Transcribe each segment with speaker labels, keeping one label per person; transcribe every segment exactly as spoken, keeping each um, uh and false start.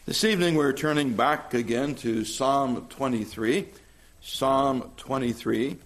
Speaker 1: This evening we're turning back again to Psalm twenty-three. Psalm twenty-three.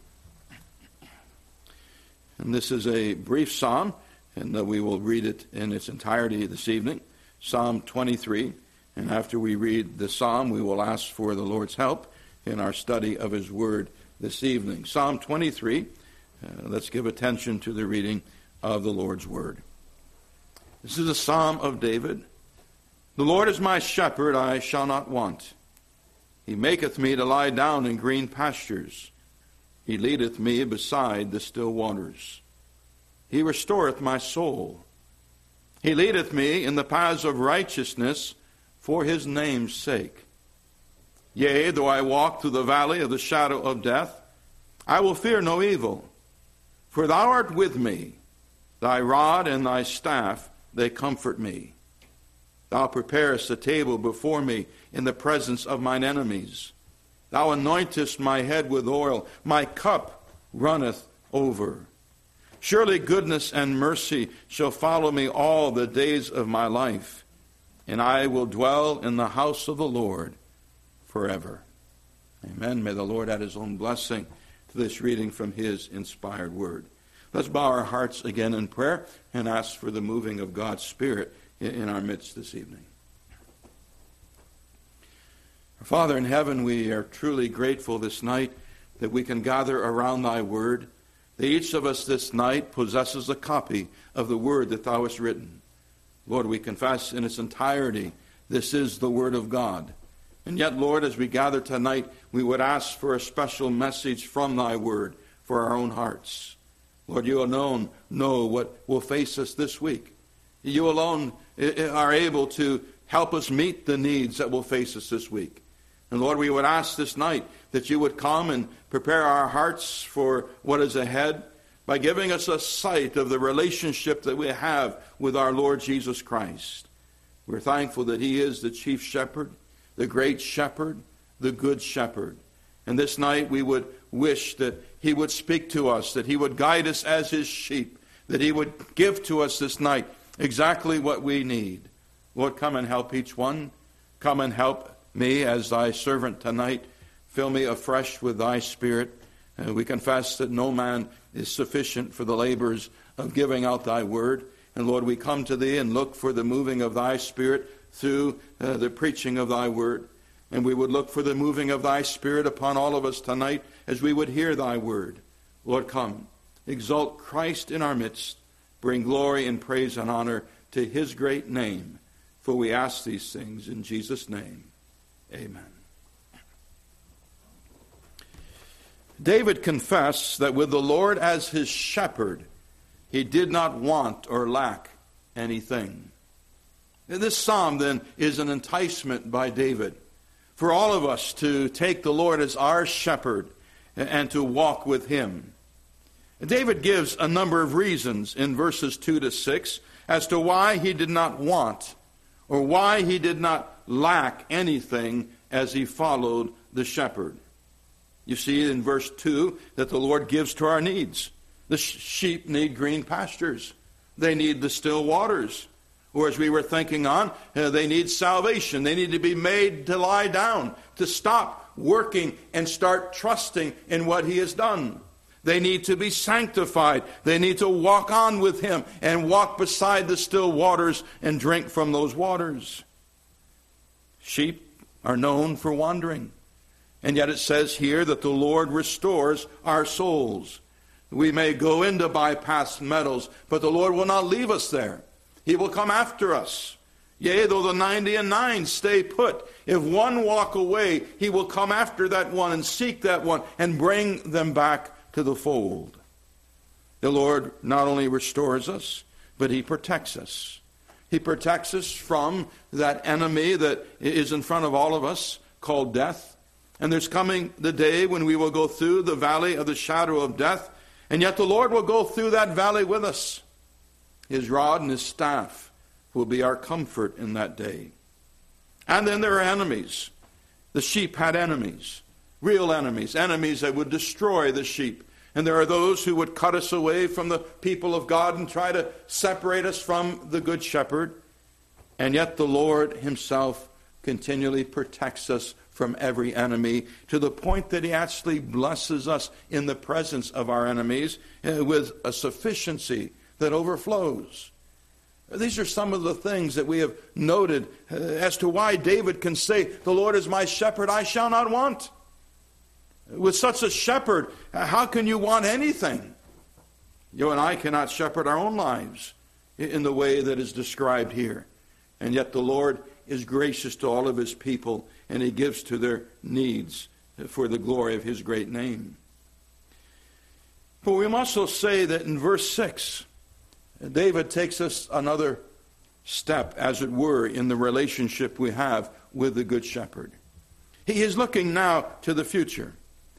Speaker 1: And this is a brief psalm, and uh, we will read it in its entirety this evening. Psalm twenty-three. And after we read the psalm, we will ask for the Lord's help in our study of His Word this evening. Psalm twenty-three. Uh, let's give attention to the reading of the Lord's Word. This is a psalm of David. The Lord is my shepherd, I shall not want. He maketh me to lie down in green pastures. He leadeth me beside the still waters. He restoreth my soul. He leadeth me in the paths of righteousness for His name's sake. Yea, though I walk through the valley of the shadow of death, I will fear no evil. For Thou art with me. Thy rod and Thy staff, they comfort me. Thou preparest a table before me in the presence of mine enemies. Thou anointest my head with oil. My cup runneth over. Surely goodness and mercy shall follow me all the days of my life, and I will dwell in the house of the Lord forever. Amen. May the Lord add His own blessing to this reading from His inspired word. Let's bow our hearts again in prayer and ask for the moving of God's Spirit in our midst this evening. Our Father in heaven, we are truly grateful this night that we can gather around Thy word, that each of us this night possesses a copy of the word that Thou hast written. Lord, we confess in its entirety this is the word of God. And yet, Lord, as we gather tonight, we would ask for a special message from Thy word for our own hearts. Lord, You alone know what will face us this week. You alone are able to help us meet the needs that will face us this week. And Lord, we would ask this night that You would come and prepare our hearts for what is ahead by giving us a sight of the relationship that we have with our Lord Jesus Christ. We're thankful that He is the chief shepherd, the great shepherd, the good shepherd. And this night we would wish that He would speak to us, that He would guide us as His sheep, that He would give to us this night exactly what we need. Lord, come and help each one. Come and help me as Thy servant tonight. Fill me afresh with Thy Spirit. Uh, we confess that no man is sufficient for the labors of giving out Thy word. And Lord, we come to Thee and look for the moving of Thy Spirit through uh, the preaching of Thy word. And we would look for the moving of Thy Spirit upon all of us tonight as we would hear Thy word. Lord, come. Exalt Christ in our midst. Bring glory and praise and honor to His great name. For we ask these things in Jesus' name. Amen. David confessed that with the Lord as his shepherd, he did not want or lack anything. And this psalm then is an enticement by David for all of us to take the Lord as our shepherd and to walk with Him. David gives a number of reasons in verses two to six as to why he did not want or why he did not lack anything as he followed the shepherd. You see in verse two that the Lord gives to our needs. The sheep need green pastures. They need the still waters. Or as we were thinking on, uh, they need salvation. They need to be made to lie down, to stop working and start trusting in what He has done. They need to be sanctified. They need to walk on with Him and walk beside the still waters and drink from those waters. Sheep are known for wandering. And yet it says here that the Lord restores our souls. We may go into bypass meadows, but the Lord will not leave us there. He will come after us. Yea, though the ninety and nine stay put, if one walk away, He will come after that one and seek that one and bring them back to the fold. The Lord not only restores us, but He protects us. He protects us from that enemy that is in front of all of us called death. And there's coming the day when we will go through the valley of the shadow of death, and yet the Lord will go through that valley with us. His rod and His staff will be our comfort in that day. And then there are enemies. The sheep had enemies, real enemies, enemies that would destroy the sheep. And there are those who would cut us away from the people of God and try to separate us from the Good Shepherd. And yet the Lord Himself continually protects us from every enemy, to the point that he actually blesses us in the presence of our enemies uh, with a sufficiency that overflows. These are some of the things that we have noted uh, as to why David can say, "The Lord is my shepherd, I shall not want." With such a shepherd, how can you want anything? You and I cannot shepherd our own lives in the way that is described here. And yet the Lord is gracious to all of his people, and he gives to their needs for the glory of his great name. But we must also say that in verse six, David takes us another step, as it were, in the relationship we have with the Good Shepherd. He is looking now to the future.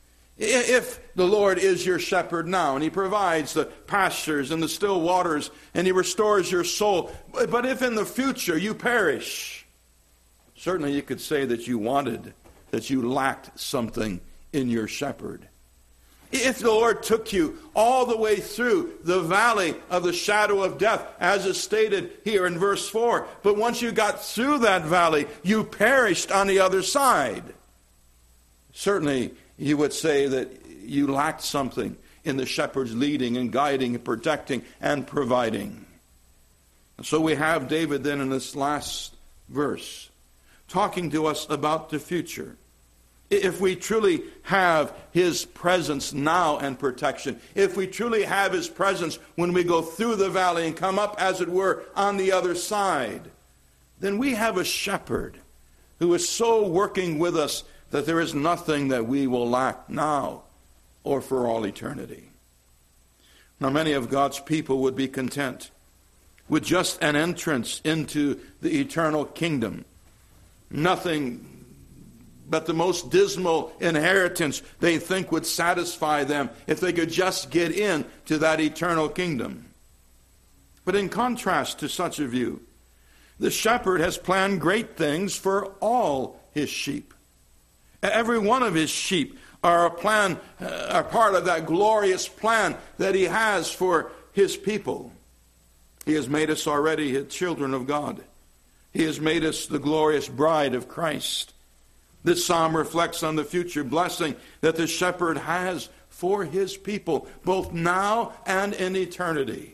Speaker 1: If the Lord is your shepherd now, and he provides the pastures and the still waters, and he restores your soul, but if in the future you perish, certainly you could say that you wanted, that you lacked something in your shepherd. If the Lord took you all the way through the valley of the shadow of death, as is stated here in verse four, but once you got through that valley, you perished on the other side, certainly you would say that you lacked something in the shepherd's leading and guiding and protecting and providing. And so we have David then in this last verse talking to us about the future. If we truly have his presence now and protection, if we truly have his presence when we go through the valley and come up, as it were, on the other side, then we have a shepherd who is so working with us that there is nothing that we will lack now or for all eternity. Now, many of God's people would be content with just an entrance into the eternal kingdom. Nothing but the most dismal inheritance they think would satisfy them if they could just get in to that eternal kingdom. But in contrast to such a view, the shepherd has planned great things for all his sheep. Every one of his sheep are a plan, uh, are part of that glorious plan that he has for his people. He has made us already his children of God. He has made us the glorious bride of Christ. This psalm reflects on the future blessing that the shepherd has for his people, both now and in eternity.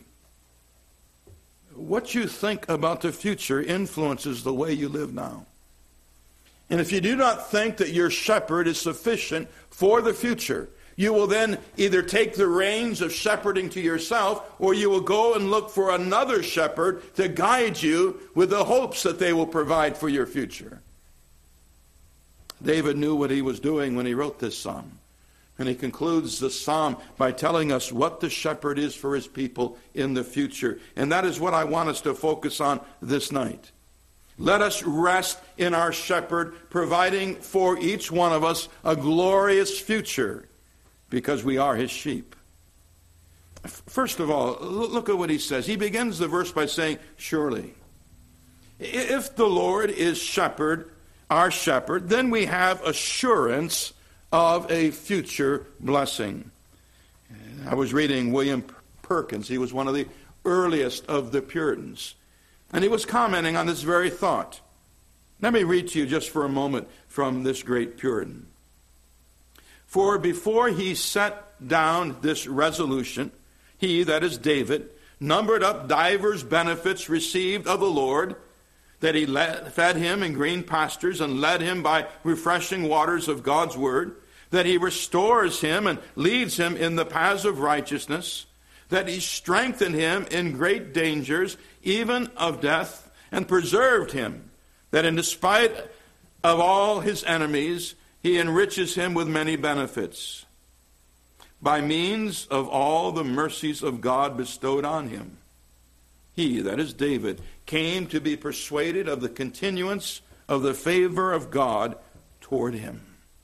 Speaker 1: What you think about the future influences the way you live now. And if you do not think that your shepherd is sufficient for the future, you will then either take the reins of shepherding to yourself, or you will go and look for another shepherd to guide you with the hopes that they will provide for your future. David knew what he was doing when he wrote this psalm. And he concludes the psalm by telling us what the shepherd is for his people in the future. And that is what I want us to focus on this night. Let us rest in our shepherd, providing for each one of us a glorious future, because we are his sheep. First of all, look at what he says. He begins the verse by saying, surely. If the Lord is shepherd, our shepherd, then we have assurance of a future blessing. I was reading William Perkins. He was one of the earliest of the Puritans. And he was commenting on this very thought. Let me read to you just for a moment from this great Puritan. For before he set down this resolution, he, that is David, numbered up divers benefits received of the Lord, that he led, fed him in green pastures and led him by refreshing waters of God's word, that he restores him and leads him in the paths of righteousness, that he strengthened him in great dangers, even of death, and preserved him, that in despite of all his enemies, he enriches him with many benefits, by means of all the mercies of God bestowed on him. He, that is David, came to be persuaded of the continuance of the favor of God toward him.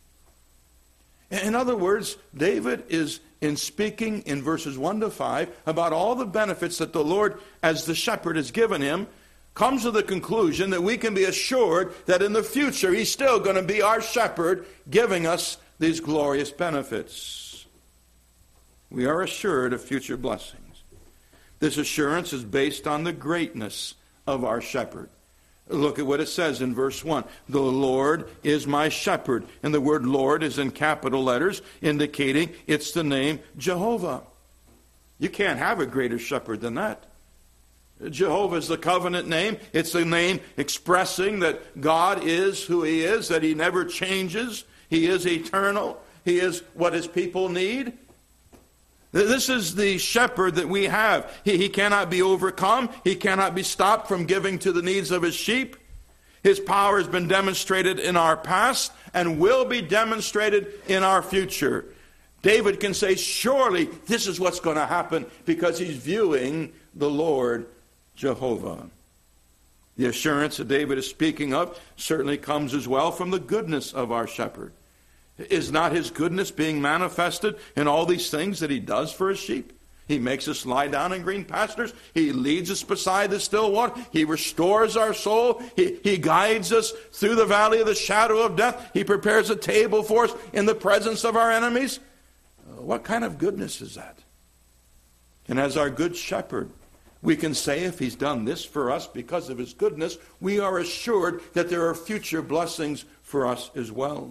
Speaker 1: In other words, David is in speaking in verses one to five about all the benefits that the Lord, as the shepherd, has given him, comes to the conclusion that we can be assured that in the future he's still going to be our shepherd, giving us these glorious benefits. We are assured of future blessings. This assurance is based on the greatness of our shepherd. Look at what it says in verse one. The Lord is my shepherd. And the word Lord is in capital letters, indicating it's the name Jehovah. You can't have a greater shepherd than that. Jehovah is the covenant name. It's the name expressing that God is who he is, that he never changes. He is eternal. He is what his people need. This is the shepherd that we have. He, he cannot be overcome. He cannot be stopped from giving to the needs of his sheep. His power has been demonstrated in our past and will be demonstrated in our future. David can say, surely this is what's going to happen, because he's viewing the Lord Jehovah. The assurance that David is speaking of certainly comes as well from the goodness of our shepherd. Is not his goodness being manifested in all these things that he does for his sheep? He makes us lie down in green pastures. He leads us beside the still water. He restores our soul. He, he guides us through the valley of the shadow of death. He prepares a table for us in the presence of our enemies. What kind of goodness is that? And as our good shepherd, we can say if he's done this for us because of his goodness, we are assured that there are future blessings for us as well.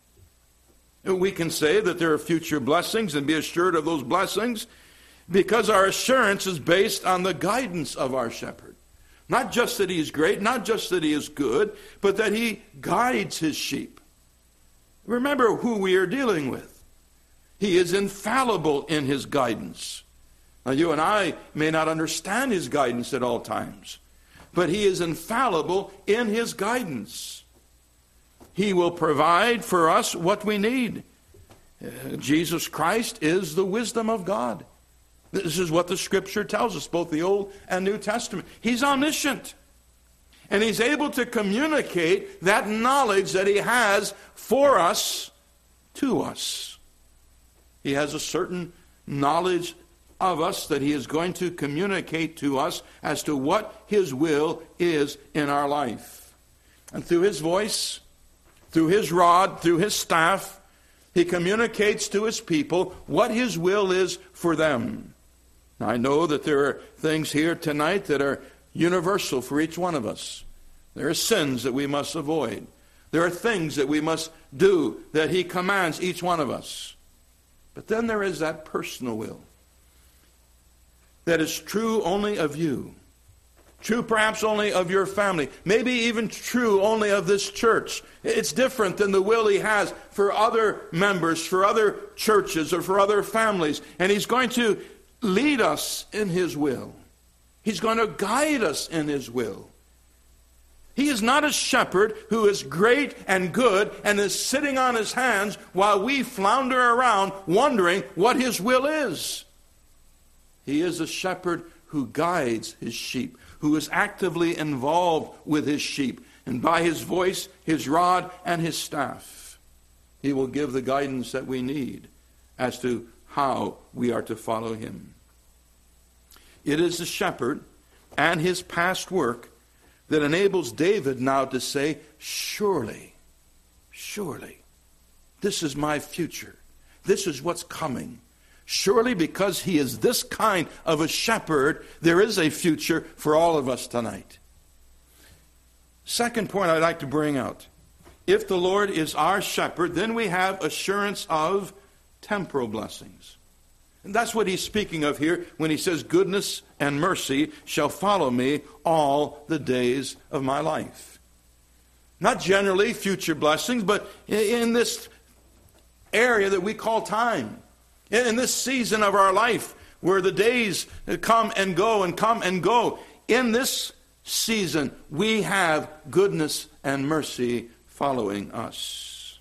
Speaker 1: We can say that there are future blessings and be assured of those blessings because our assurance is based on the guidance of our shepherd. Not just that he is great, not just that he is good, but that he guides his sheep. Remember who we are dealing with. He is infallible in his guidance. Now, you and I may not understand his guidance at all times, but he is infallible in his guidance. He will provide for us what we need. Uh, Jesus Christ is the wisdom of God. This is what the Scripture tells us, both the Old and New Testament. He's omniscient. And he's able to communicate that knowledge that he has for us to us. He has a certain knowledge of us that he is going to communicate to us as to what his will is in our life. And through his voice, through his rod, through his staff, he communicates to his people what his will is for them. Now, I know that there are things here tonight that are universal for each one of us. There are sins that we must avoid. There are things that we must do that he commands each one of us. But then there is that personal will that is true only of you. True perhaps only of your family. Maybe even true only of this church. It's different than the will he has for other members, for other churches, or for other families. And he's going to lead us in his will. He's going to guide us in his will. He is not a shepherd who is great and good and is sitting on his hands while we flounder around wondering what his will is. He is a shepherd who guides his sheep, who is actively involved with his sheep. And by his voice, his rod, and his staff, he will give the guidance that we need as to how we are to follow him. It is the shepherd and his past work that enables David now to say, surely, surely, this is my future. This is what's coming. Surely because he is this kind of a shepherd, there is a future for all of us tonight. Second point I'd like to bring out. If the Lord is our shepherd, then we have assurance of temporal blessings. And that's what he's speaking of here when he says, goodness and mercy shall follow me all the days of my life. Not generally future blessings, but in this area that we call time. In this season of our life where the days come and go and come and go. In this season, we have goodness and mercy following us.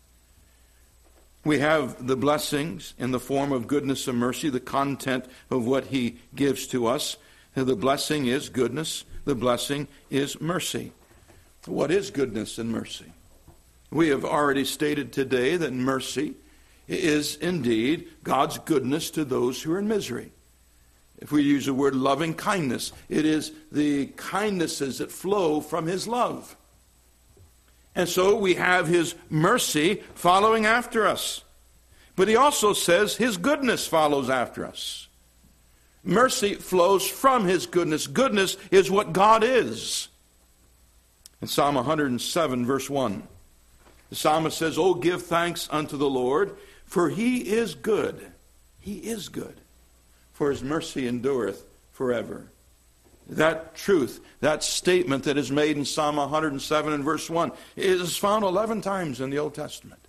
Speaker 1: We have the blessings in the form of goodness and mercy, the content of what he gives to us. The blessing is goodness. The blessing is mercy. What is goodness and mercy? We have already stated today that mercy is indeed God's goodness to those who are in misery. If we use the word loving kindness, it is the kindnesses that flow from his love. And so we have his mercy following after us. But he also says his goodness follows after us. Mercy flows from his goodness. Goodness is what God is. In Psalm one hundred seven, verse one, the psalmist says, "Oh, give thanks unto the Lord, for he is good." He is good. "For his mercy endureth forever." That truth, that statement that is made in Psalm one hundred seven and verse one is found eleven times in the Old Testament.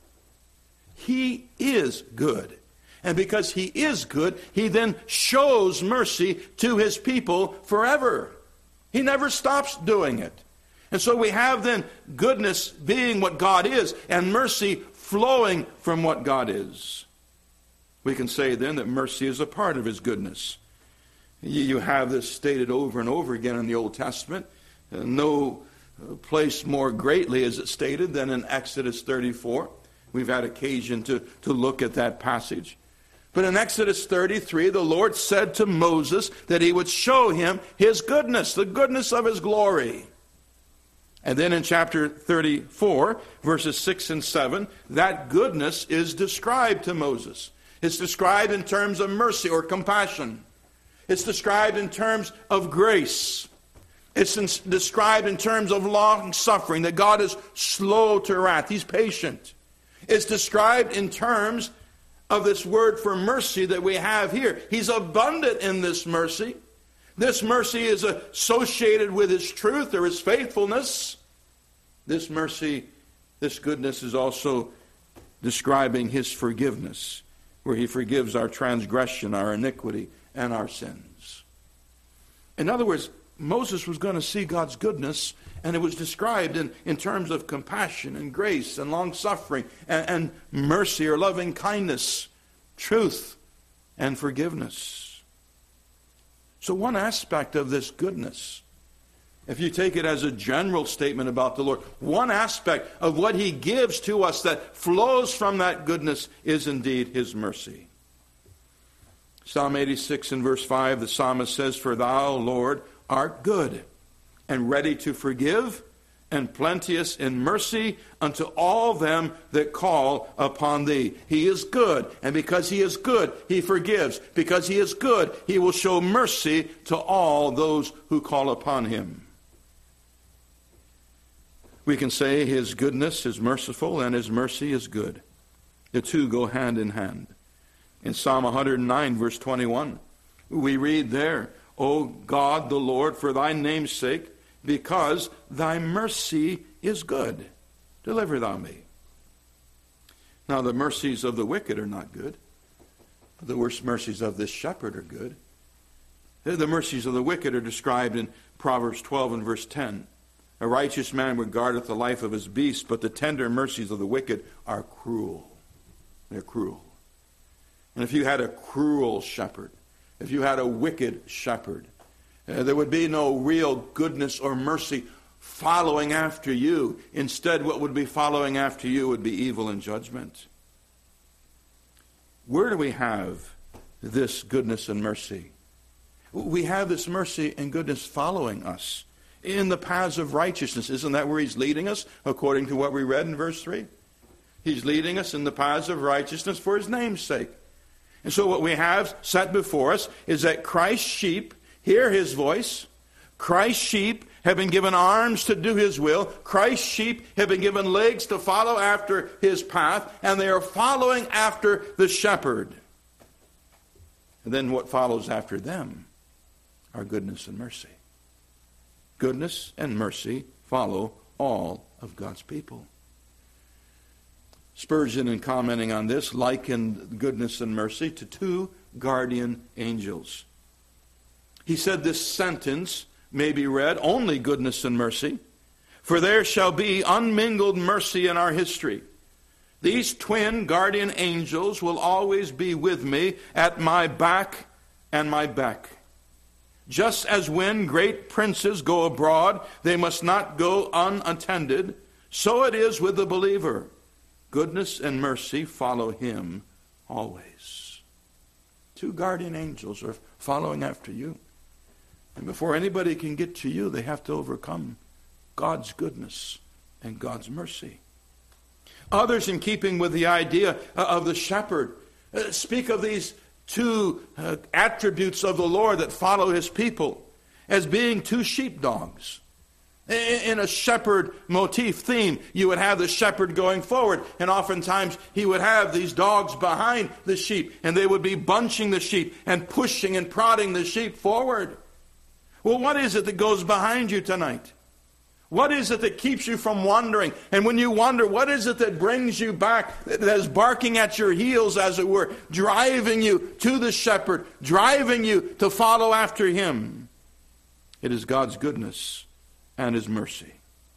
Speaker 1: He is good. And because he is good, he then shows mercy to his people forever. He never stops doing it. And so we have then goodness being what God is and mercy flowing from what God is. We can say then that mercy is a part of his goodness. You have this stated over and over again in the Old Testament. No place more greatly is it stated than in Exodus thirty-four. We've had occasion to, to look at that passage. But in Exodus thirty-three, the Lord said to Moses that he would show him his goodness, the goodness of his glory. And then in chapter thirty-four, verses six and seven, that goodness is described to Moses. It's described in terms of mercy or compassion. It's described in terms of grace. It's in, described in terms of long suffering, that God is slow to wrath. He's patient. It's described in terms of this word for mercy that we have here. He's abundant in this mercy. This mercy is associated with his truth or his faithfulness. This mercy, this goodness is also describing his forgiveness, where he forgives our transgression, our iniquity, and our sins. In other words, Moses was going to see God's goodness, and it was described in, in terms of compassion and grace and long-suffering and, and mercy or loving kindness, truth and forgiveness. So one aspect of this goodness, if you take it as a general statement about the Lord, one aspect of what he gives to us that flows from that goodness is indeed his mercy. Psalm eighty-six and verse five, the psalmist says, "For thou, Lord, art good, and ready to forgive, and plenteous in mercy unto all them that call upon thee." He is good, and because he is good, he forgives. Because he is good, he will show mercy to all those who call upon him. We can say his goodness is merciful and his mercy is good. The two go hand in hand. In Psalm one hundred nine, verse twenty-one, we read there, "O God the Lord, for thy name's sake, because thy mercy is good, deliver thou me." Now the mercies of the wicked are not good. The worst mercies of this shepherd are good. The mercies of the wicked are described in Proverbs twelve and verse ten. "A righteous man regardeth the life of his beast, but the tender mercies of the wicked are cruel." They're cruel. And if you had a cruel shepherd, if you had a wicked shepherd, uh, there would be no real goodness or mercy following after you. Instead, what would be following after you would be evil and judgment. Where do we have this goodness and mercy? We have this mercy and goodness following us in the paths of righteousness. Isn't that where he's leading us, according to what we read in verse three? He's leading us in the paths of righteousness for his name's sake. And so what we have set before us is that Christ's sheep hear his voice. Christ's sheep have been given arms to do his will. Christ's sheep have been given legs to follow after his path, and they are following after the shepherd. And then what follows after them are goodness and mercy. Goodness and mercy follow all of God's people. Spurgeon, in commenting on this, likened goodness and mercy to two guardian angels. He said this sentence may be read, "Only goodness and mercy, for there shall be unmingled mercy in our history. These twin guardian angels will always be with me at my back and my beck. Just as when great princes go abroad, they must not go unattended, so it is with the believer. Goodness and mercy follow him always." Two guardian angels are following after you. And before anybody can get to you, they have to overcome God's goodness and God's mercy. Others, in keeping with the idea of the shepherd, speak of these two uh, attributes of the Lord that follow his people as being two sheepdogs. In a shepherd motif theme, you would have the shepherd going forward, and oftentimes he would have these dogs behind the sheep, and they would be bunching the sheep and pushing and prodding the sheep forward. Well, what is it that goes behind you tonight? What is it that keeps you from wandering? And when you wander, what is it that brings you back, that is barking at your heels, as it were, driving you to the shepherd, driving you to follow after him? It is God's goodness and his mercy.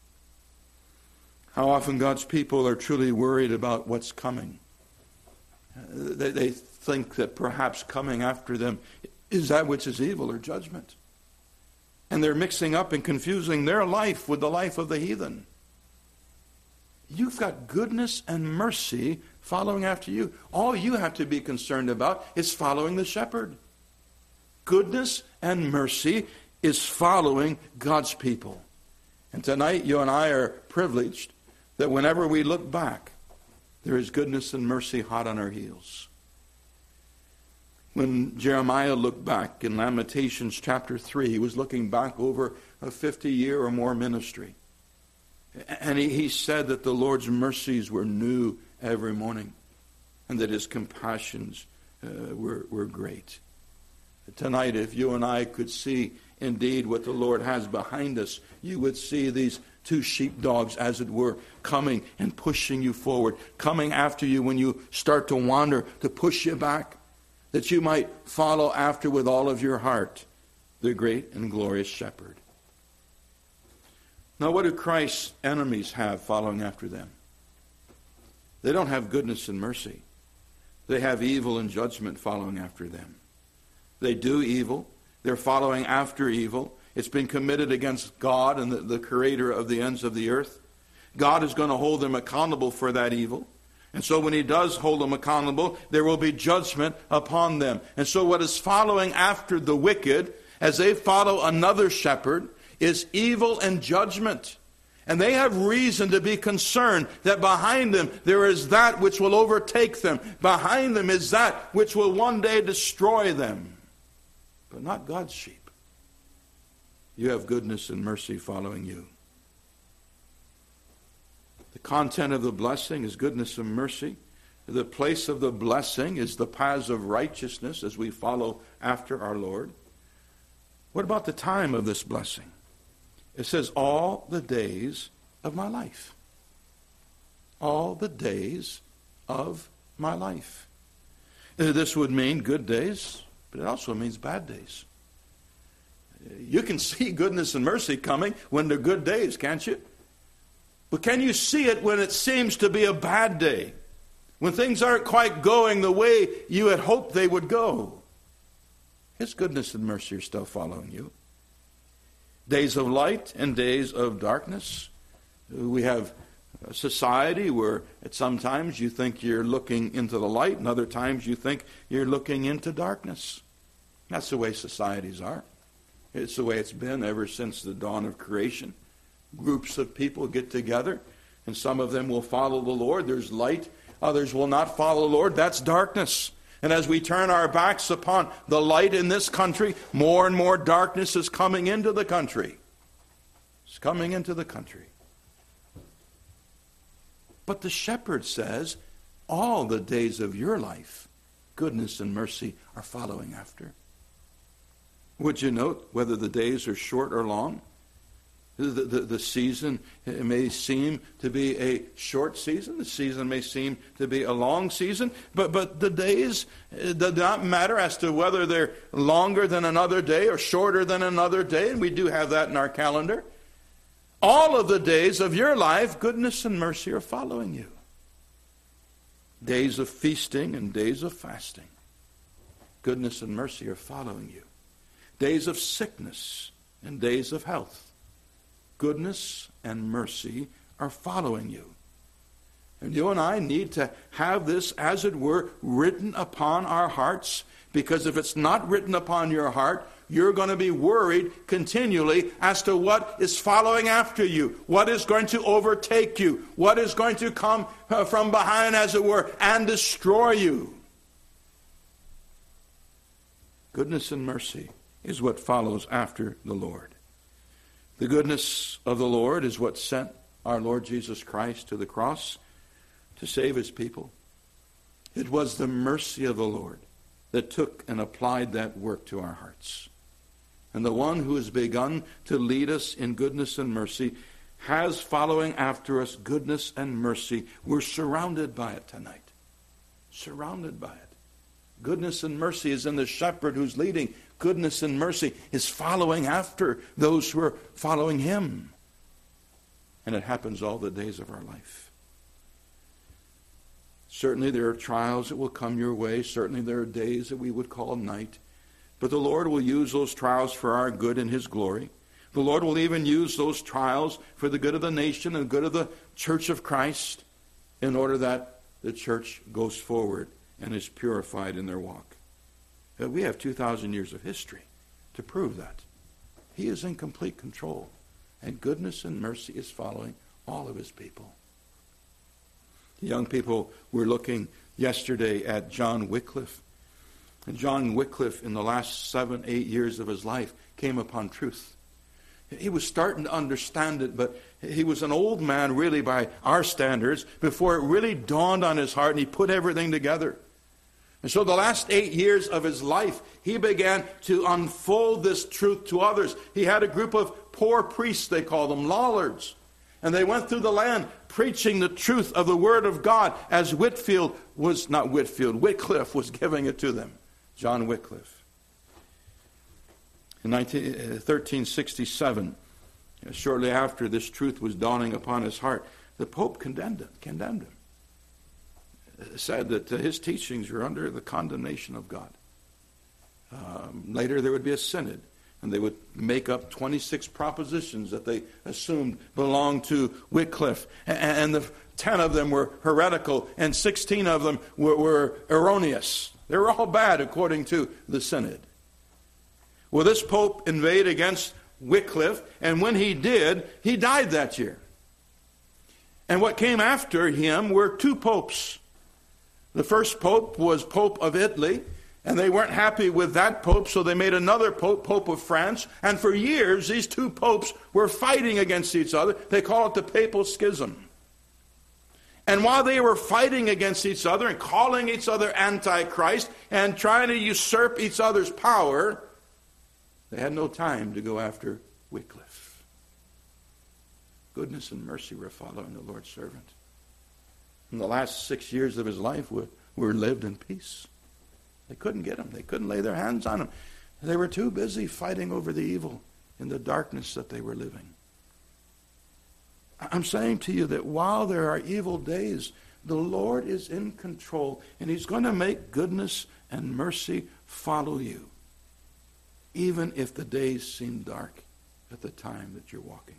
Speaker 1: How often God's people are truly worried about what's coming. They, they think that perhaps coming after them is that which is evil or judgment. And they're mixing up and confusing their life with the life of the heathen. You've got goodness and mercy following after you. All you have to be concerned about is following the shepherd. Goodness and mercy is following God's people. And tonight you and I are privileged that whenever we look back, there is goodness and mercy hot on our heels. When Jeremiah looked back in Lamentations chapter three, he was looking back over a fifty-year or more ministry. And he, he said that the Lord's mercies were new every morning, and that his compassions uh, were, were great. Tonight, if you and I could see indeed what the Lord has behind us, you would see these two sheepdogs, as it were, coming and pushing you forward, coming after you when you start to wander, to push you back, that you might follow after with all of your heart the great and glorious shepherd. Now, what do Christ's enemies have following after them? They don't have goodness and mercy. They have evil and judgment following after them. They do evil. They're following after evil. It's been committed against God and the, the creator of the ends of the earth. God is going to hold them accountable for that evil. And so when he does hold them accountable, there will be judgment upon them. And so what is following after the wicked, as they follow another shepherd, is evil and judgment. And they have reason to be concerned that behind them there is that which will overtake them. Behind them is that which will one day destroy them. But not God's sheep. You have goodness and mercy following you. The content of the blessing is goodness and mercy. The place of the blessing is the paths of righteousness as we follow after our Lord. What about the time of this blessing? It says, all the days of my life. All the days of my life. This would mean good days, but it also means bad days. You can see goodness and mercy coming when they're good days, can't you? But can you see it when it seems to be a bad day? When things aren't quite going the way you had hoped they would go? His goodness and mercy are still following you. Days of light and days of darkness. We have a society where at sometimes you think you're looking into the light, and other times you think you're looking into darkness. That's the way societies are. It's the way it's been ever since the dawn of creation. Groups of people get together, and some of them will follow the Lord. There's light. Others will not follow the Lord. That's darkness. And as we turn our backs upon the light in this country, more and more darkness is coming into the country. It's coming into the country. But the shepherd says, all the days of your life, goodness and mercy are following after. Would you note whether the days are short or long? The, the, the season it may seem to be a short season. The season may seem to be a long season. But, but the days do not matter as to whether they're longer than another day or shorter than another day. And we do have that in our calendar. All of the days of your life, goodness and mercy are following you. Days of feasting and days of fasting. Goodness and mercy are following you. Days of sickness and days of health. Goodness and mercy are following you. And you and I need to have this, as it were, written upon our hearts, because if it's not written upon your heart, you're going to be worried continually as to what is following after you, what is going to overtake you, what is going to come from behind, as it were, and destroy you. Goodness and mercy is what follows after the Lord. The goodness of the Lord is what sent our Lord Jesus Christ to the cross to save his people. It was the mercy of the Lord that took and applied that work to our hearts. And the one who has begun to lead us in goodness and mercy has following after us goodness and mercy. We're surrounded by it tonight. Surrounded by it. Goodness and mercy is in the shepherd who's leading. Goodness and mercy is following after those who are following him. And it happens all the days of our life. Certainly there are trials that will come your way. Certainly there are days that we would call night. But the Lord will use those trials for our good and his glory. The Lord will even use those trials for the good of the nation and the good of the church of Christ in order that the church goes forward and is purified in their walk. We have two thousand years of history to prove that. He is in complete control. And goodness and mercy is following all of his people. The young people were looking yesterday at John Wycliffe. And John Wycliffe, in the last seven, eight years of his life, came upon truth. He was starting to understand it, but he was an old man, really, by our standards, before it really dawned on his heart and he put everything together. And so the last eight years of his life, he began to unfold this truth to others. He had a group of poor priests, they called them, Lollards. And they went through the land preaching the truth of the Word of God as Whitfield was, not Whitfield, Wycliffe was giving it to them. John Wycliffe. In thirteen sixty-seven, shortly after this truth was dawning upon his heart, the Pope condemned him. Condemned him. Said that his teachings were under the condemnation of God. Um, later there would be a synod, and they would make up twenty-six propositions that they assumed belonged to Wycliffe. And, and the ten of them were heretical, and sixteen of them were, were erroneous. They were all bad according to the synod. Well, this Pope inveighed against Wycliffe, and when he did, he died that year. And what came after him were two popes. The first pope was Pope of Italy, and they weren't happy with that pope, so they made another pope, Pope of France. And for years, these two popes were fighting against each other. They call it the Papal Schism. And while they were fighting against each other and calling each other Antichrist and trying to usurp each other's power, they had no time to go after Wycliffe. Goodness and mercy were following the Lord's servant. And the last six years of his life were, were lived in peace. They couldn't get him. They couldn't lay their hands on him. They were too busy fighting over the evil in the darkness that they were living. I'm saying to you that while there are evil days, the Lord is in control, and he's going to make goodness and mercy follow you, even if the days seem dark at the time that you're walking.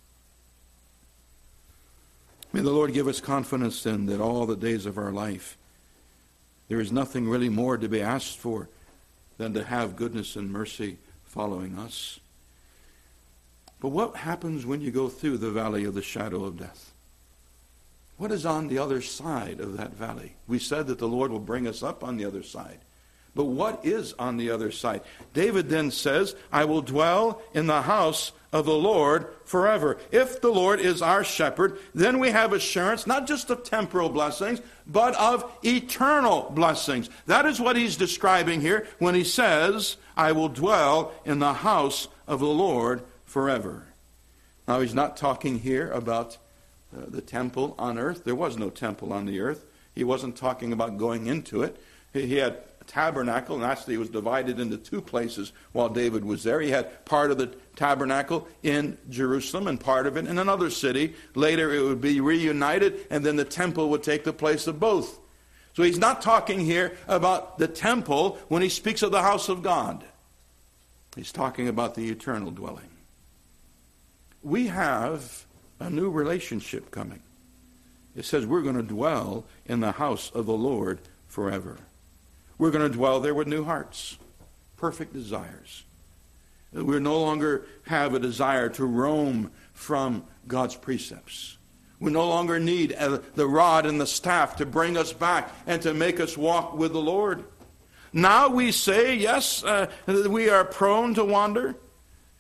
Speaker 1: May the Lord give us confidence then that all the days of our life, there is nothing really more to be asked for than to have goodness and mercy following us. But what happens when you go through the valley of the shadow of death? What is on the other side of that valley? We said that the Lord will bring us up on the other side. But what is on the other side? David then says, I will dwell in the house of the Lord forever. If the Lord is our shepherd, then we have assurance, not just of temporal blessings, but of eternal blessings. That is what he's describing here when he says, I will dwell in the house of the Lord forever. Now, he's not talking here about uh, the temple on earth. There was no temple on the earth. He wasn't talking about going into it. He, he had a tabernacle, and actually it was divided into two places while David was there. He had part of the tabernacle in Jerusalem and part of it in another city. Later it would be reunited, and then the temple would take the place of both. So he's not talking here about the temple when he speaks of the house of God. He's talking about the eternal dwelling. We have a new relationship coming. It says we're going to dwell in the house of the Lord forever. We're going to dwell there with new hearts, perfect desires. We no longer have a desire to roam from God's precepts. We no longer need the rod and the staff to bring us back and to make us walk with the Lord. Now we say, yes, uh, we are prone to wander.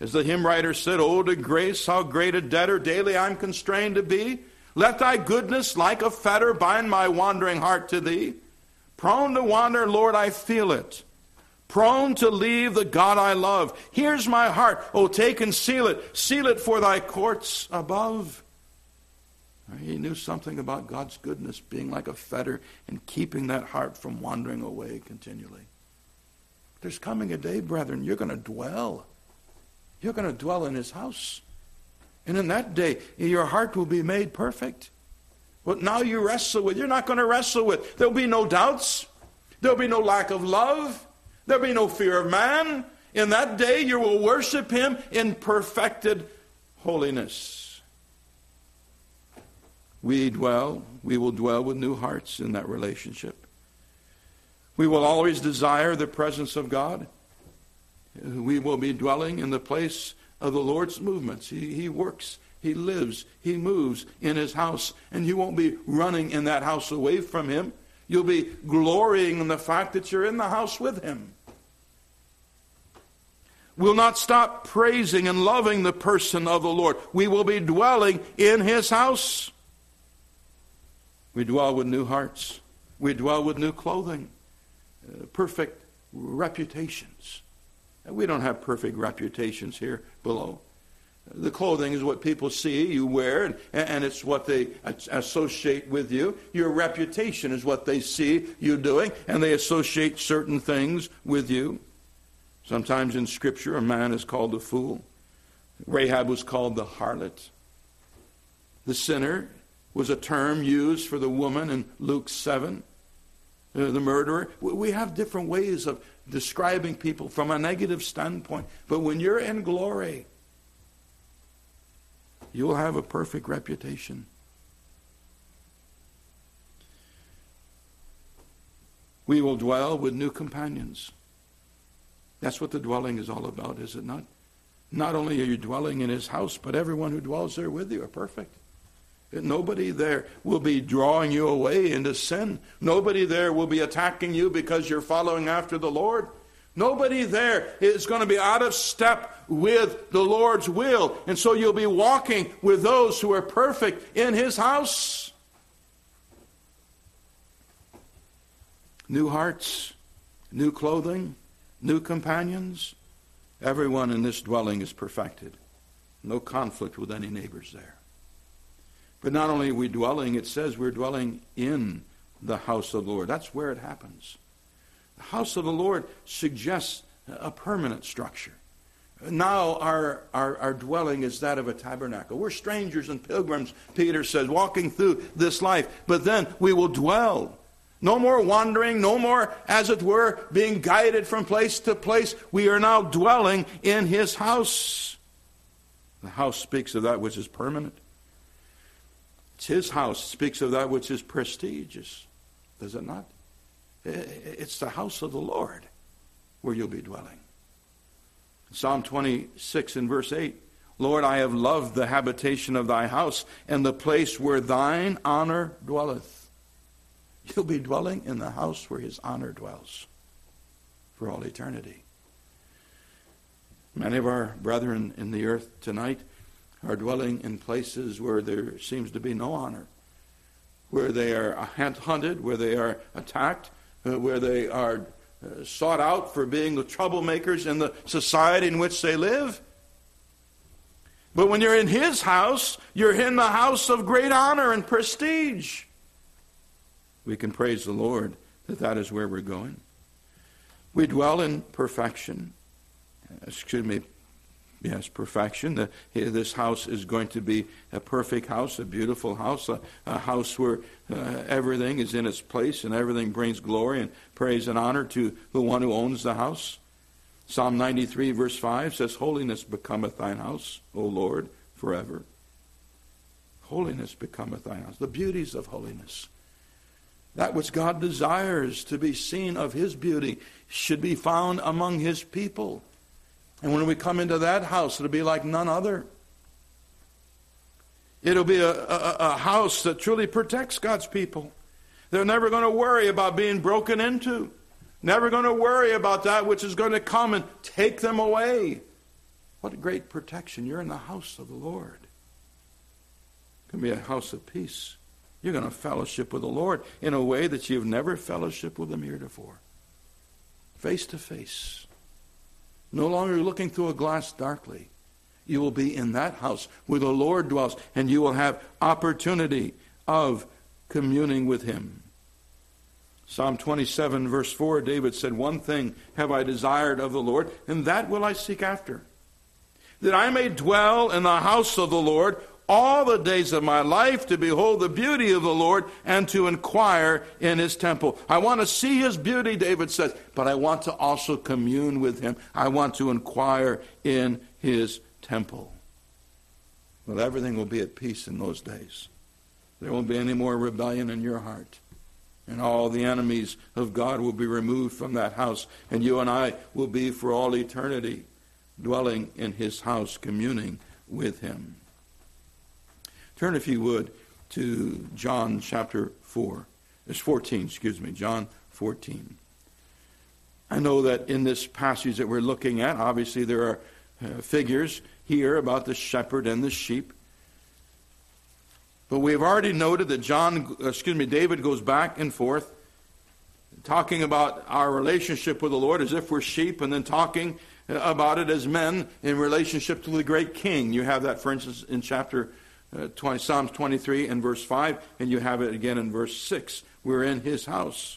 Speaker 1: As the hymn writer said, "Oh, to grace, how great a debtor daily I'm constrained to be. Let thy goodness like a fetter bind my wandering heart to thee. Prone to wander, Lord, I feel it. Prone to leave the God I love. Here's my heart. Oh, take and seal it. Seal it for thy courts above." He knew something about God's goodness being like a fetter and keeping that heart from wandering away continually. There's coming a day, brethren, you're going to dwell. You're going to dwell in his house. And in that day, your heart will be made perfect. What now you wrestle with, you're not going to wrestle with. There'll be no doubts. There'll be no lack of love. There'll be no fear of man. In that day, you will worship him in perfected holiness. We dwell, we will dwell with new hearts in that relationship. We will always desire the presence of God. We will be dwelling in the place of the Lord's movements. He, he works, he lives, he moves in his house. And you won't be running in that house away from him. You'll be glorying in the fact that you're in the house with him. We'll not stop praising and loving the person of the Lord. We will be dwelling in his house. We dwell with new hearts. We dwell with new clothing. Uh, perfect reputations. We don't have perfect reputations here below. The clothing is what people see you wear, and, and it's what they associate with you. Your reputation is what they see you doing, and they associate certain things with you. Sometimes in Scripture, a man is called a fool. Rahab was called the harlot. The sinner was a term used for the woman in Luke seven. Uh, the murderer. We have different ways of describing people from a negative standpoint. But when you're in glory, you'll have a perfect reputation. We will dwell with new companions. That's what the dwelling is all about, is it not? Not only are you dwelling in his house, but everyone who dwells there with you are perfect. Nobody there will be drawing you away into sin. Nobody there will be attacking you because you're following after the Lord. Nobody there is going to be out of step with the Lord's will. And so you'll be walking with those who are perfect in his house. New hearts, new clothing, new companions. Everyone in this dwelling is perfected. No conflict with any neighbors there. But not only are we dwelling, it says we're dwelling in the house of the Lord. That's where it happens. The house of the Lord suggests a permanent structure. Now our, our, our dwelling is that of a tabernacle. We're strangers and pilgrims, Peter says, walking through this life. But then we will dwell. No more wandering, no more, as it were, being guided from place to place. We are now dwelling in his house. The house speaks of that which is permanent. It's his house. It speaks of that which is prestigious. Does it not? It's the house of the Lord where you'll be dwelling. Psalm twenty-six and verse eight. Lord, I have loved the habitation of thy house and the place where thine honor dwelleth. You'll be dwelling in the house where his honor dwells for all eternity. Many of our brethren in the earth tonight are dwelling in places where there seems to be no honor, where they are hunted, where they are attacked, uh, where they are uh, sought out for being the troublemakers in the society in which they live. But when you're in his house, you're in the house of great honor and prestige. We can praise the Lord that that is where we're going. We dwell in perfection. Excuse me. Yes, perfection. The, this house is going to be a perfect house, a beautiful house, a, a house where uh, everything is in its place and everything brings glory and praise and honor to the one who owns the house. Psalm ninety-three verse five says, Holiness becometh thine house, O Lord, forever. Holiness becometh thine house. The beauties of holiness. That which God desires to be seen of his beauty should be found among his people. And when we come into that house, it'll be like none other. It'll be a, a, a house that truly protects God's people. They're never going to worry about being broken into. Never going to worry about that which is going to come and take them away. What a great protection. You're in the house of the Lord. It can be a house of peace. You're going to fellowship with the Lord in a way that you've never fellowshiped with him heretofore. Face to face. No longer looking through a glass darkly. You will be in that house where the Lord dwells, and you will have opportunity of communing with him. Psalm twenty-seven, verse four, David said, "One thing have I desired of the Lord, and that will I seek after, that I may dwell in the house of the Lord all the days of my life, to behold the beauty of the Lord and to inquire in his temple." I want to see his beauty, David says, but I want to also commune with him. I want to inquire in his temple. Well, everything will be at peace in those days. There won't be any more rebellion in your heart. And all the enemies of God will be removed from that house. And you and I will be for all eternity dwelling in his house, communing with him. Turn, if you would, to John chapter four. It's fourteen, excuse me, John fourteen. I know that in this passage that we're looking at, obviously there are uh, figures here about the shepherd and the sheep. But we've already noted that John, excuse me, David goes back and forth, talking about our relationship with the Lord as if we're sheep, and then talking about it as men in relationship to the great king. You have that, for instance, in chapter Uh, twenty, Psalms twenty-three and verse five, and you have it again in verse six. We're in his house.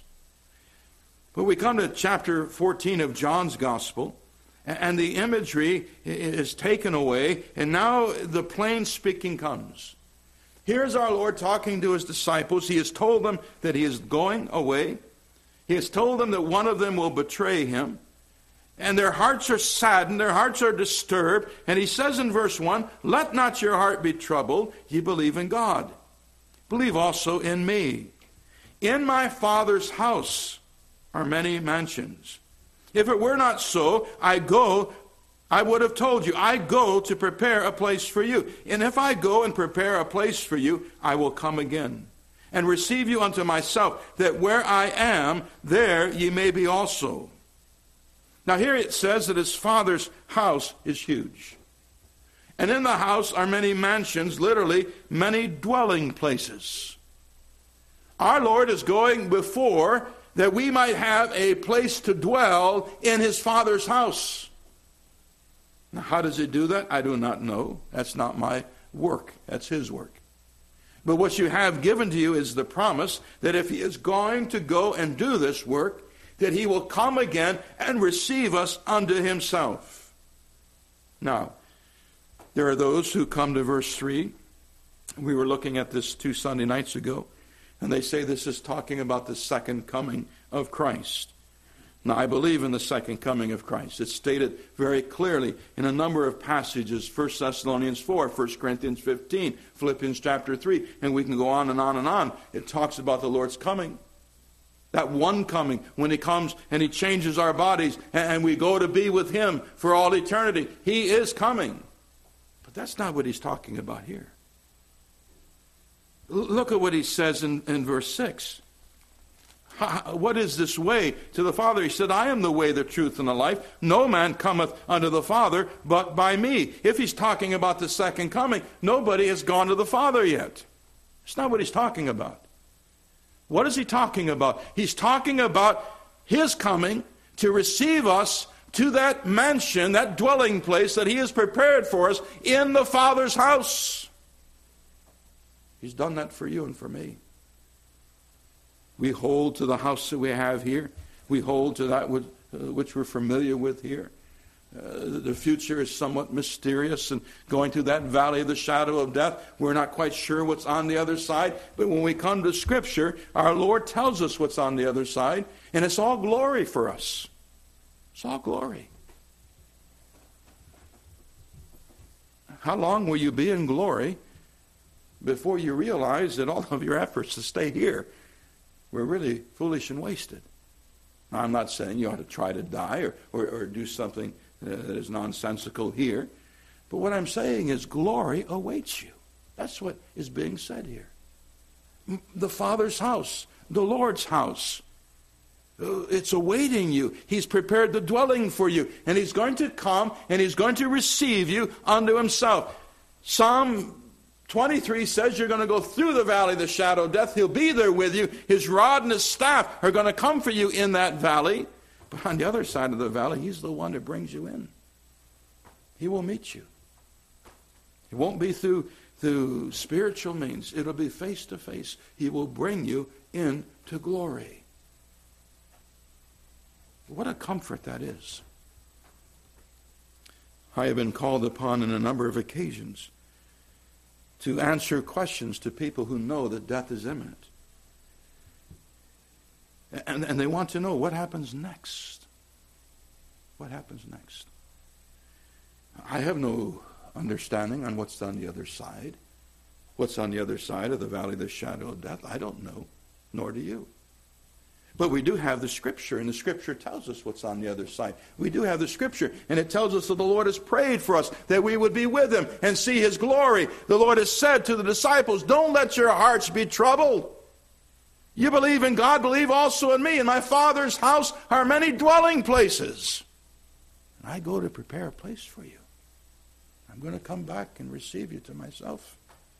Speaker 1: But we come to chapter fourteen of John's Gospel, and, and the imagery is taken away, and now the plain speaking comes. Here's our Lord talking to his disciples. He has told them that he is going away. He has told them that one of them will betray him. And their hearts are saddened, their hearts are disturbed. And he says in verse one, "Let not your heart be troubled. Ye believe in God. Believe also in me. In my Father's house are many mansions. If it were not so, I go, I would have told you. I go to prepare a place for you. And if I go and prepare a place for you, I will come again and receive you unto myself, that where I am, there ye may be also." Now here it says that his Father's house is huge. And in the house are many mansions, literally many dwelling places. Our Lord is going before that we might have a place to dwell in his Father's house. Now how does he do that? I do not know. That's not my work. That's his work. But what you have given to you is the promise that if he is going to go and do this work, that he will come again and receive us unto himself. Now, there are those who come to verse three. We were looking at this two Sunday nights ago, and they say this is talking about the second coming of Christ. Now, I believe in the second coming of Christ. It's stated very clearly in a number of passages, First Thessalonians four, First Corinthians fifteen, Philippians chapter three, and we can go on and on and on. It talks about the Lord's coming. That one coming, when he comes and he changes our bodies and we go to be with him for all eternity. He is coming. But that's not what he's talking about here. Look at what he says in, in verse six. What is this way to the Father? He said, "I am the way, the truth, and the life. No man cometh unto the Father but by me." If he's talking about the second coming, nobody has gone to the Father yet. It's not what he's talking about. What is he talking about? He's talking about his coming to receive us to that mansion, that dwelling place that he has prepared for us in the Father's house. He's done that for you and for me. We hold to the house that we have here. We hold to that which, uh, which we're familiar with here. Uh, the future is somewhat mysterious, and going through that valley of the shadow of death, we're not quite sure what's on the other side. But when we come to Scripture, our Lord tells us what's on the other side, and it's all glory for us. It's all glory. How long will you be in glory before you realize that all of your efforts to stay here were really foolish and wasted? Now, I'm not saying you ought to try to die or, or, or do something that is nonsensical here. But what I'm saying is glory awaits you. That's what is being said here. The Father's house, the Lord's house. It's awaiting you. He's prepared the dwelling for you. And he's going to come and he's going to receive you unto himself. Psalm twenty-three says you're going to go through the valley of the shadow of death. He'll be there with you. His rod and his staff are going to come for you in that valley. But on the other side of the valley, he's the one that brings you in. He will meet you. It won't be through, through spiritual means. It'll be face to face. He will bring you into glory. What a comfort that is. I have been called upon on a number of occasions to answer questions to people who know that death is imminent. And, and they want to know what happens next. What happens next? I have no understanding on what's on the other side. What's on the other side of the valley of the shadow of death, I don't know, nor do you. But we do have the Scripture, and the Scripture tells us what's on the other side. We do have the Scripture, and it tells us that the Lord has prayed for us, that we would be with him and see his glory. The Lord has said to the disciples, don't let your hearts be troubled. You believe in God, believe also in me. In my Father's house are many dwelling places. And I go to prepare a place for you. I'm going to come back and receive you to myself.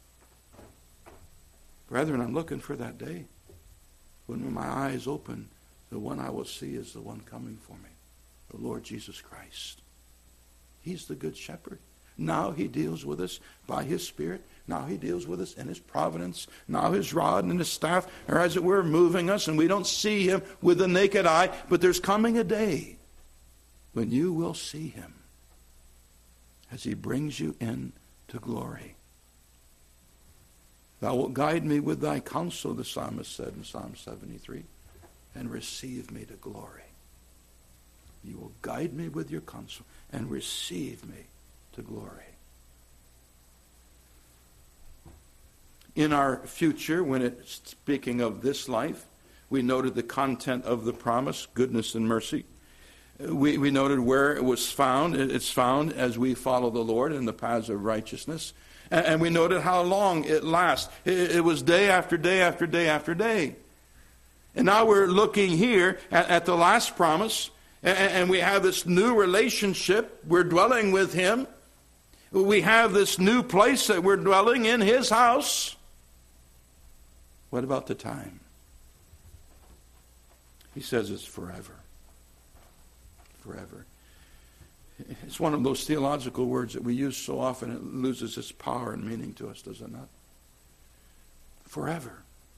Speaker 1: Brethren, I'm looking for that day when my eyes open, the one I will see is the one coming for me, the Lord Jesus Christ. He's the good shepherd. Now he deals with us by his Spirit. Now he deals with us in his providence. Now his rod and his staff are, as it were, moving us, and we don't see him with the naked eye. But there's coming a day when you will see him as he brings you in to glory. Thou wilt guide me with thy counsel, the psalmist said in Psalm seventy-three, and receive me to glory. You will guide me with your counsel and receive me to glory. In our future, when it's speaking of this life, we noted the content of the promise, goodness and mercy. We, we noted where it was found. It's found as we follow the Lord in the paths of righteousness. And, and we noted how long it lasts. It, it was day after day after day after day. And now we're looking here at, at the last promise. And, and we have this new relationship. We're dwelling with him. We have this new place that we're dwelling in, his house. What about the time? He says it's forever. Forever. It's one of those theological words that we use so often it loses its power and meaning to us, does it not? Forever.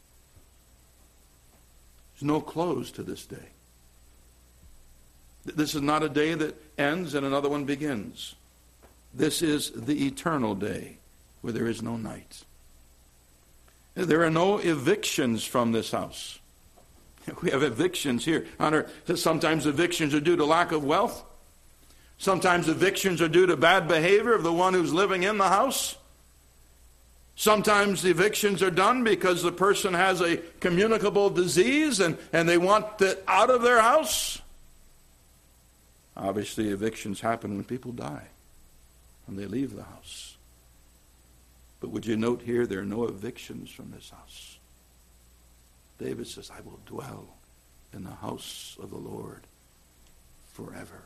Speaker 1: There's no close to this day. This is not a day that ends and another one begins. This is the eternal day where there is no night. There are no evictions from this house. We have evictions here. Sometimes evictions are due to lack of wealth. Sometimes evictions are due to bad behavior of the one who's living in the house. Sometimes evictions are done because the person has a communicable disease and, and they want it out of their house. Obviously, evictions happen when people die, when they leave the house. But would you note here, there are no evictions from this house. David says, I will dwell in the house of the Lord forever.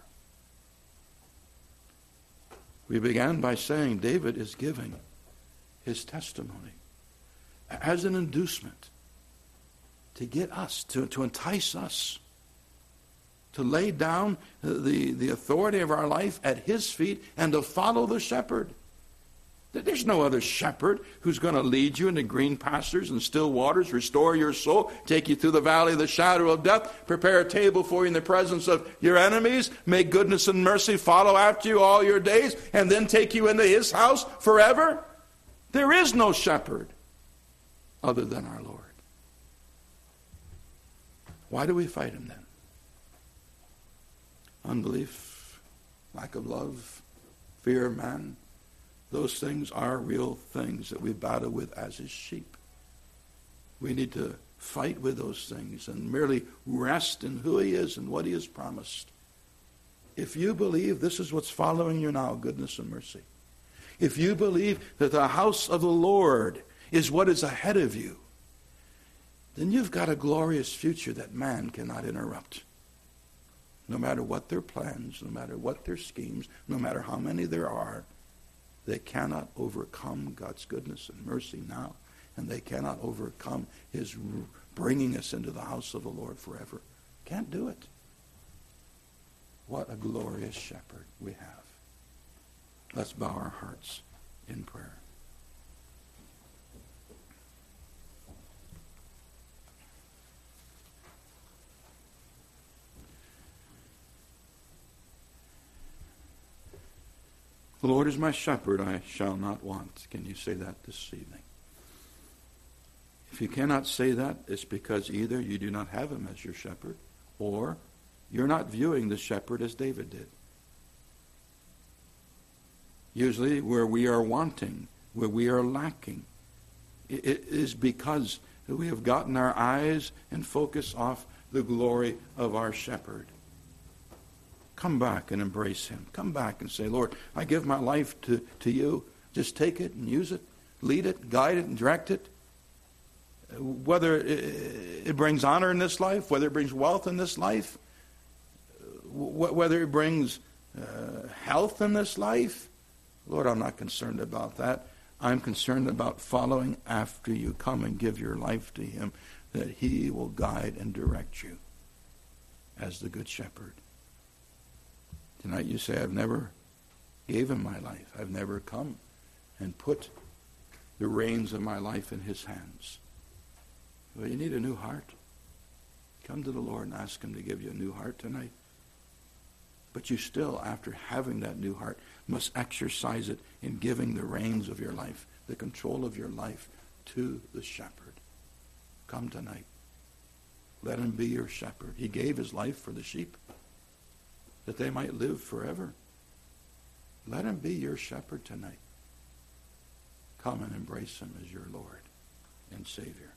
Speaker 1: We began by saying David is giving his testimony as an inducement to get us, to, to entice us, to lay down the, the authority of our life at his feet and to follow the shepherd. There's no other shepherd who's going to lead you into green pastures and still waters, restore your soul, take you through the valley of the shadow of death, prepare a table for you in the presence of your enemies, make goodness and mercy follow after you all your days, and then take you into his house forever. There is no shepherd other than our Lord. Why do we fight him then? Unbelief, lack of love, fear of man. Those things are real things that we battle with as his sheep. We need to fight with those things and merely rest in who he is and what he has promised. If you believe this is what's following you now, goodness and mercy. If you believe that the house of the Lord is what is ahead of you, then you've got a glorious future that man cannot interrupt. No matter what their plans, no matter what their schemes, no matter how many there are, they cannot overcome God's goodness and mercy now, and they cannot overcome his bringing us into the house of the Lord forever. Can't do it. What a glorious shepherd we have. Let's bow our hearts in prayer. The Lord is my shepherd, I shall not want. Can you say that this evening? If you cannot say that, it's because either you do not have him as your shepherd, or you're not viewing the shepherd as David did. Usually where we are wanting, where we are lacking, it is because we have gotten our eyes and focus off the glory of our shepherd. Come back and embrace him. Come back and say, Lord, I give my life to, to you. Just take it and use it. Lead it, guide it, and direct it. Whether it brings honor in this life, whether it brings wealth in this life, whether it brings uh, health in this life, Lord, I'm not concerned about that. I'm concerned about following after you. Come and give your life to him, that he will guide and direct you as the good shepherd. Tonight you say, I've never gave him my life. I've never come and put the reins of my life in his hands. Well, you need a new heart. Come to the Lord and ask him to give you a new heart tonight. But you still, after having that new heart, must exercise it in giving the reins of your life, the control of your life to the shepherd. Come tonight. Let him be your shepherd. He gave his life for the sheep, that they might live forever. Let him be your shepherd tonight. Come and embrace him as your Lord and Savior.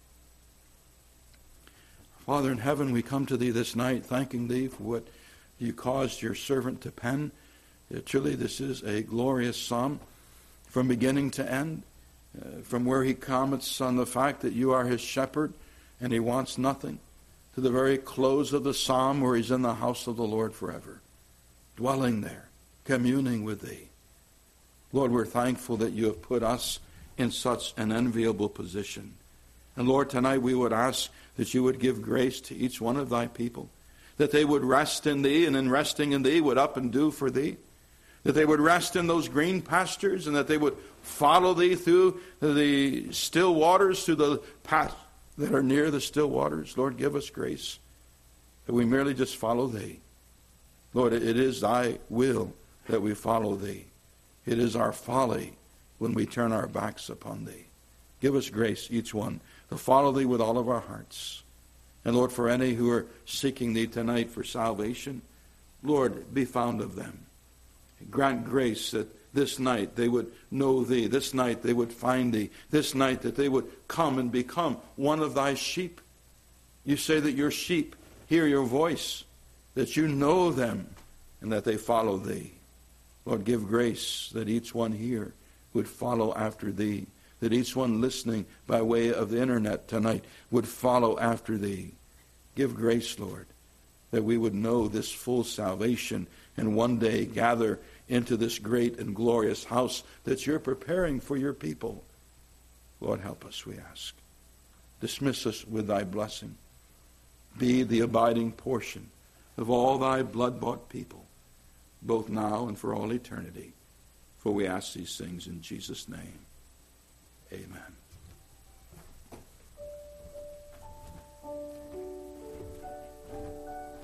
Speaker 1: Father in heaven, we come to thee this night, thanking thee for what you caused your servant to pen. Uh, truly, this is a glorious psalm from beginning to end, uh, from where he comments on the fact that you are his shepherd and he wants nothing, to the very close of the psalm where he's in the house of the Lord forever, dwelling there, communing with thee. Lord, we're thankful that you have put us in such an enviable position. And Lord, tonight we would ask that you would give grace to each one of thy people, that they would rest in thee, and in resting in thee would up and do for thee, that they would rest in those green pastures, and that they would follow thee through the still waters, through the paths that are near the still waters. Lord, give us grace that we merely just follow thee. Lord, it is thy will that we follow thee. It is our folly when we turn our backs upon thee. Give us grace, each one, to follow thee with all of our hearts. And Lord, for any who are seeking thee tonight for salvation, Lord, be found of them. Grant grace that this night they would know thee. This night they would find thee. This night that they would come and become one of thy sheep. You say that your sheep hear your voice, that you know them, and that they follow thee. Lord, give grace that each one here would follow after thee, that each one listening by way of the internet tonight would follow after thee. Give grace, Lord, that we would know this full salvation and one day gather into this great and glorious house that you're preparing for your people. Lord, help us, we ask. Dismiss us with thy blessing. Be the abiding portion of all thy blood-bought people, both now and for all eternity. For we ask these things in Jesus' name.